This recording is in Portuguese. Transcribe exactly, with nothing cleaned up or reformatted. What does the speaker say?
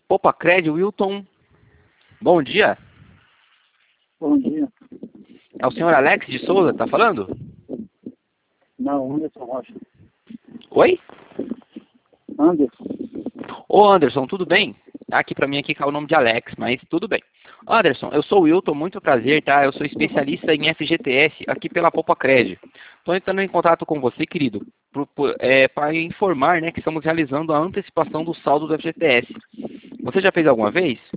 Popacred, Wilton. Bom dia. Bom dia. É o senhor Alex de Souza que tá falando? Não, Anderson Rocha. Oi? Anderson. Ô Anderson, tudo bem? Aqui pra mim aqui caiu o nome de Alex, mas tudo bem. Anderson, eu sou o Wilton, muito prazer, tá? Eu sou especialista em F G T S aqui pela Popacred. Estou entrando em contato com você, querido, é, para informar, né, que estamos realizando a antecipação do saldo do F G T S. Você já fez alguma vez?